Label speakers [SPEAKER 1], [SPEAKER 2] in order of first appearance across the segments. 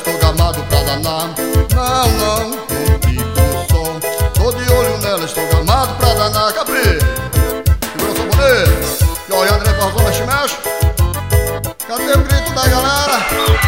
[SPEAKER 1] estou gamado pra danar. Não, não, não fico no som. Tô de olho nela, estou gamado pra danar. Capri, segura o sabonete. E o André Parzão, mexe, mexe. Cadê o grito da galera?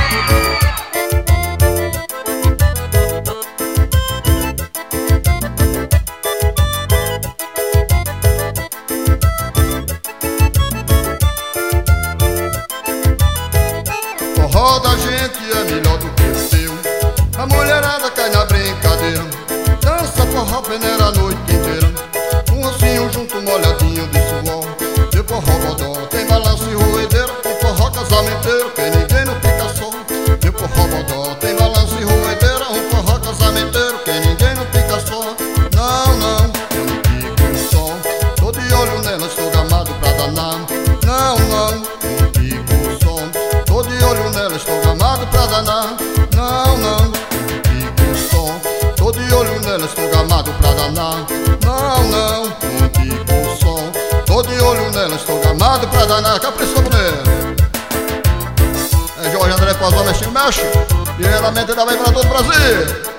[SPEAKER 1] Forró da gente é melhor do que o seu. A mulherada cai na brincadeira, dança forró, peneira a noite inteira. Um ossinho junto, molhadinho de suor. De forró bodó, tem balanço e roedeira. Um forró casamenteiro, que ninguém não fica só. De forró bodó, tem balanço e roedeira. Um forró casamenteiro, que ninguém não fica só. Não, não, eu não fico no som. Tô de olho nela, estou gamado pra danar. Não, não, eu não fico no som. Tô de olho nela, estou gamado pra danar. Não, não, não fico no som. Tô de olho nela, estou gamado pra danar. Não, não, não fico no som. Tô de olho nela, estou gamado pra danar. Capricho, mulher. É Jorge André Parzão, mexe, mexe. Diretamente da bem para todo o Brasil.